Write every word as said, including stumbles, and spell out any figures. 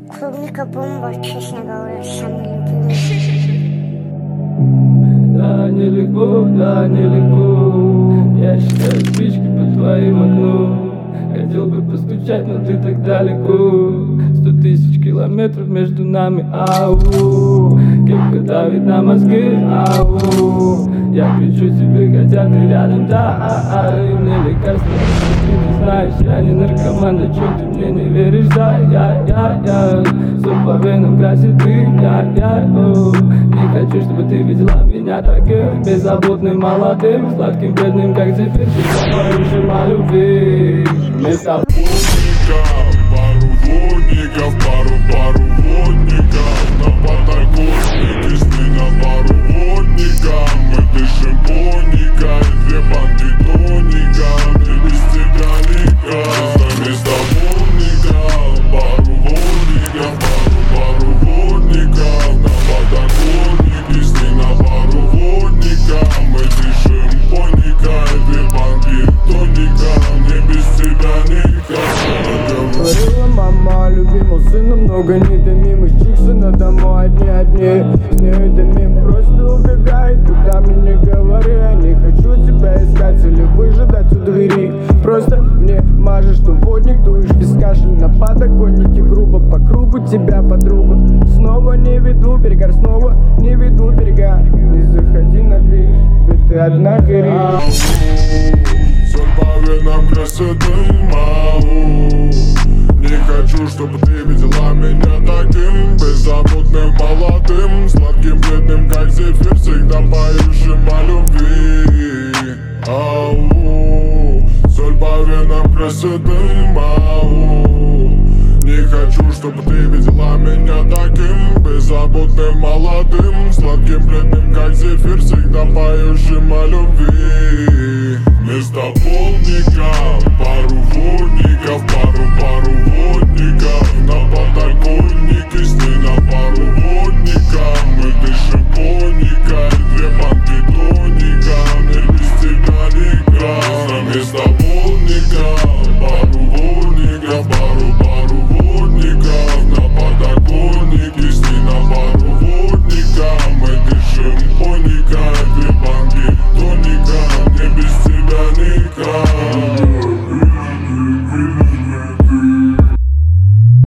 Клубника бомба, честно говоря, самый любимый. Да, нелегко, да, нелегко. Я считаю спички по твоим окну. Хотел бы постучать, но ты так далеко. Сто тысяч километров между нами, ау. Кепка давит на мозги, ау. Я кричу тебе, хотя ты рядом, да, а, а. И мне лекарства, ты не знаешь, я не наркоман, да чё ты мне не веришь, да, я, я, я. Все по венам красит дым, я, я, о. Не хочу, чтобы ты видела меня таким беззаботным, молодым, сладким, бедным, как зефир. Ты поешь о любви. Мы с тобой пару водников, пару, пару водников. На подоконнике сны на пару водников. Мы дышим поникой, две банки тоника. Мне без тебя никак. Вместо водников, пару водников, пару, пару водников. На подоконнике сны на пару водников. Мы дышим поникой, две банки тоника. Мне без тебя никак. Говорила мама, любимого сына много недомимых чиксы, но домой одни-одни. С нею дымим, просто убегай, куда мне не говори. Я не хочу тебя искать или выжидать у двери. Просто мне мажешь, что водник дуешь без кашля на подоконнике. Грубо по кругу тебя, подругу. Снова не веду берега, снова не веду берега. Не заходи на дверь, ведь ты одна горишь. Соль по венам красит дым, ау. Не хочу, чтобы ты видела меня таким беззаботным, молодым, сладким, бледным, как зефир, всегда поющим о любви, ау. Соль по венам красит дым, ау. Не хочу, чтобы ты видела меня таким беззаботным, молодым, сладким, бледным, как зефир, всегда поющим о любви. Мы с тобой